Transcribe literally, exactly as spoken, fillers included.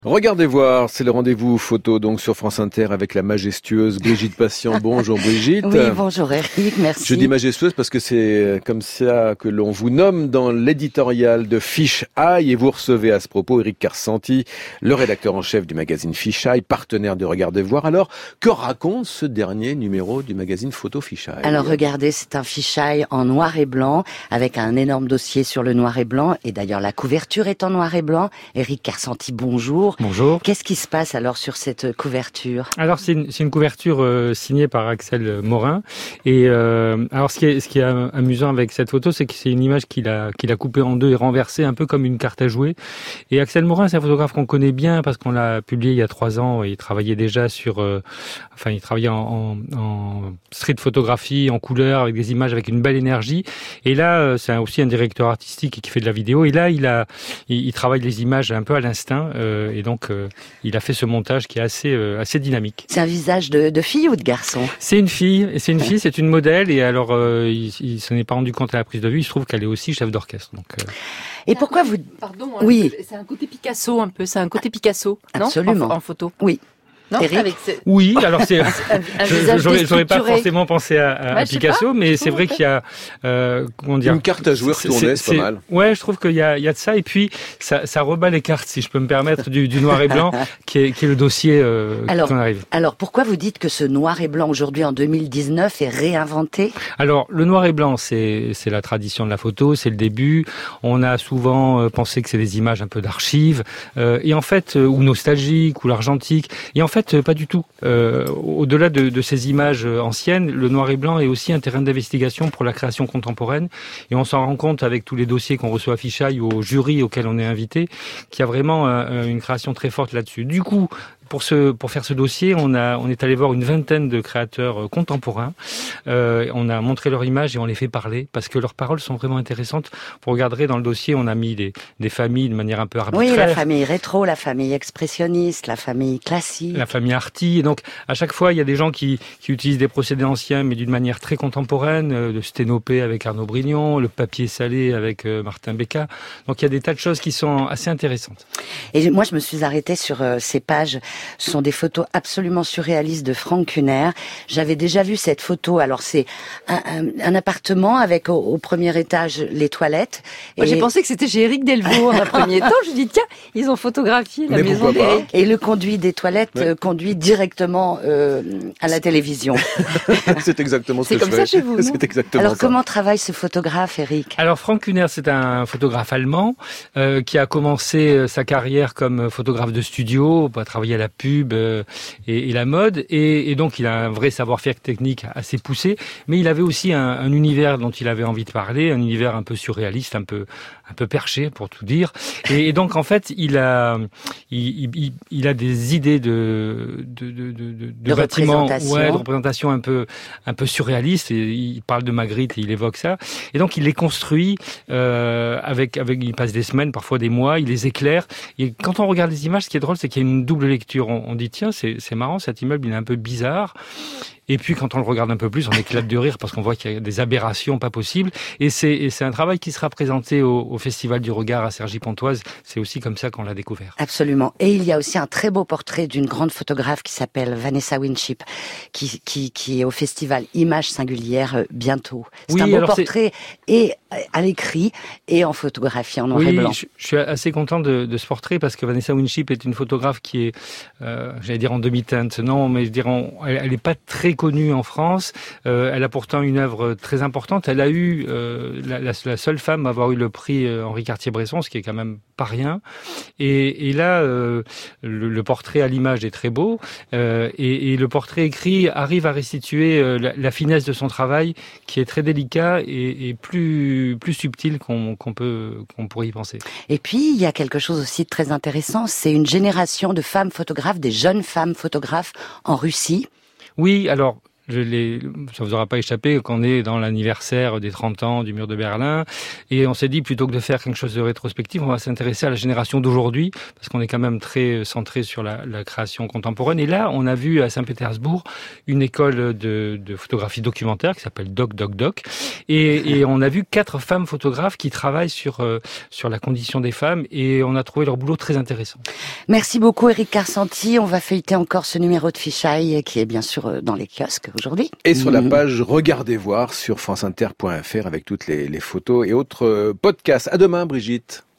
Regardez voir, c'est le rendez-vous photo donc sur France Inter avec la majestueuse Brigitte Patient. Bonjour Brigitte. Oui, bonjour Eric, merci. Je dis majestueuse parce que c'est comme ça que l'on vous nomme dans l'éditorial de Fiche Eye et vous recevez à ce propos Eric Karsanti, le rédacteur en chef du magazine Fiche Eye, partenaire de Regardez voir. Alors, que raconte ce dernier numéro du magazine photo Fiche Eye? Alors regardez, c'est un Fiche Eye en noir et blanc avec un énorme dossier sur le noir et blanc et d'ailleurs la couverture est en noir et blanc. Eric Karsanti, bonjour. Bonjour. Qu'est-ce qui se passe alors sur cette couverture? Alors c'est une, c'est une couverture euh, signée par Axel Morin. Et euh, alors ce qui est, ce qui est amusant avec cette photo, c'est que c'est une image qu'il a, qu'il a coupée en deux et renversée un peu comme une carte à jouer. Et Axel Morin, c'est un photographe qu'on connaît bien parce qu'on l'a publié il y a trois ans. Et il travaillait déjà sur, euh, enfin il travaillait en, en, en street photographie, en couleur, avec des images avec une belle énergie. Et là, c'est aussi un directeur artistique qui fait de la vidéo. Et là, il a, il, il travaille les images un peu à l'instinct. Euh, et donc, euh, il a fait ce montage qui est assez, euh, assez dynamique. C'est un visage de, de fille ou de garçon? C'est une fille. Et c'est une fille, c'est une modèle. Et alors, euh, il, il s'en est pas rendu compte à la prise de vue. Il se trouve qu'elle est aussi chef d'orchestre. Donc. Euh... Et pourquoi vous? Pardon. Oui. C'est un côté Picasso un peu. C'est un côté Picasso. Absolument. Non en, en photo. Oui. Non, avec ce... Oui, alors c'est. un, un je, j'aurais, j'aurais pas forcément pensé à, à, bah, à Picasso, pas, mais c'est vrai qu'il y a, euh, comment dire, une carte à jouer retournée, c'est, c'est pas mal. Ouais, je trouve qu'il y a, il y a de ça, et puis ça, ça rebat les cartes, si je peux me permettre, du, du noir et blanc, qui est, qui est le dossier euh, alors, qu'on arrive. Alors, pourquoi vous dites que ce noir et blanc aujourd'hui en deux mille dix-neuf est réinventé? Alors, le noir et blanc, c'est, c'est la tradition de la photo, c'est le début. On a souvent pensé que c'est des images un peu d'archives, euh, et en fait, ou nostalgiques, ou l'argentique, et en fait, pas du tout. Euh, au-delà de, de ces images anciennes, le noir et blanc est aussi un terrain d'investigation pour la création contemporaine. Et on s'en rend compte avec tous les dossiers qu'on reçoit à Fiche Eye ou au jury auquel on est invité, qu'il y a vraiment euh, une création très forte là-dessus. Du coup, pour ce, pour faire ce dossier, on a, on est allé voir une vingtaine de créateurs contemporains. Euh, on a montré leurs images et on les fait parler parce que leurs paroles sont vraiment intéressantes. Vous regarderez dans le dossier, on a mis des, des familles de manière un peu arbitraire. Oui, la famille rétro, la famille expressionniste, la famille classique. La famille arty. Et donc, à chaque fois, il y a des gens qui, qui utilisent des procédés anciens, mais d'une manière très contemporaine. Euh, le sténopé avec Arnaud Brignon, le papier salé avec euh, Martin Becca. Donc, il y a des tas de choses qui sont assez intéressantes. Et moi, je me suis arrêtée sur euh, ces pages. Ce sont des photos absolument surréalistes de Franck Kuhner. J'avais déjà vu cette photo. Alors, c'est un, un, un appartement avec au, au premier étage les toilettes. Moi, et j'ai pensé que c'était chez Éric Delvaux en un premier temps. Je dis tiens, ils ont photographié la Mais maison d'Éric. Et le conduit des toilettes ouais. euh, conduit directement euh, à la télévision. C'est exactement ce c'est que comme je ça fais. chez vous. Non c'est exactement Alors, ça. comment travaille ce photographe, Éric? Alors, Franck Kuhner, c'est un photographe allemand euh, qui a commencé sa carrière comme photographe de studio, a travaillé à la pub euh, et, et la mode, et, et donc il a un vrai savoir-faire technique assez poussé, mais il avait aussi un, un univers dont il avait envie de parler, un univers un peu surréaliste, un peu un peu perché pour tout dire, et, et donc en fait il a il, il, il a des idées de de de de, de, de bâtiments, représentation. ouais, de représentation un peu un peu surréaliste, et il parle de Magritte et il évoque ça, et donc il les construit euh, avec avec il passe des semaines, parfois des mois, il les éclaire, et quand on regarde les images, ce qui est drôle, c'est qu'il y a une double lecture. On, on dit tiens, c'est c'est marrant, cet immeuble il est un peu bizarre. Et puis quand on le regarde un peu plus, on éclate de rire parce qu'on voit qu'il y a des aberrations pas possibles. Et c'est, et c'est un travail qui sera présenté au, au Festival du Regard à Cergy-Pontoise. C'est aussi comme ça qu'on l'a découvert. Absolument. Et il y a aussi un très beau portrait d'une grande photographe qui s'appelle Vanessa Winship, qui, qui, qui est au Festival Images Singulières euh, bientôt. C'est oui, un beau portrait c'est... et à l'écrit et en photographie en noir oui, et blanc. Je, je suis assez content de, de ce portrait parce que Vanessa Winship est une photographe qui est, euh, j'allais dire en demi-teinte, non, mais je dirais, en, elle n'est pas très connue en France. Euh, elle a pourtant une œuvre très importante. Elle a eu euh, la, la, la seule femme à avoir eu le prix Henri Cartier-Bresson, ce qui est quand même pas rien. Et, et là, euh, le, le portrait à l'image est très beau, euh, et, et le portrait écrit arrive à restituer euh, la, la finesse de son travail, qui est très délicat et, et plus plus subtil qu'on, qu'on peut qu'on pourrait y penser. Et puis il y a quelque chose aussi de très intéressant, c'est une génération de femmes photographes, des jeunes femmes photographes en Russie. Oui, alors. je l'ai, ça vous aura pas échappé qu'on est dans l'anniversaire des trente ans du mur de Berlin, et on s'est dit plutôt que de faire quelque chose de rétrospectif, on va s'intéresser à la génération d'aujourd'hui, parce qu'on est quand même très centré sur la, la création contemporaine. Et là, on a vu à Saint-Pétersbourg une école de, de photographie documentaire qui s'appelle Doc Doc Doc, et, et on a vu quatre femmes photographes qui travaillent sur euh, sur la condition des femmes, et on a trouvé leur boulot très intéressant. Merci beaucoup Éric Karsanti. On va feuilleter encore ce numéro de Fisheye qui est bien sûr dans les kiosques aujourd'hui. Et sur la page Regardez voir sur franceinter point f r avec toutes les, les photos et autres podcasts. À demain Brigitte.